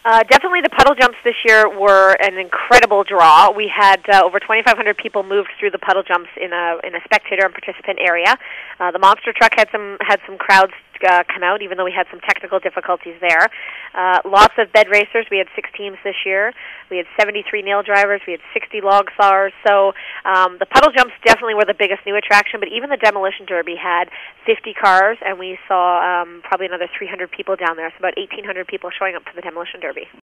Definitely the puddle jumps this year were an incredible draw. We had over 2,500 people moved through the puddle jumps in a spectator and participant area. The monster truck had some crowds come out, even though we had some technical difficulties there. Lots of bed racers. We had 6 teams this year. We had 73 nail drivers. We had 60 log sawers. So the puddle jumps definitely were the biggest new attraction, but even the demolition derby had 50 cars, and we saw probably another 300 people down there, so about 1,800 people showing up for the demolition derby.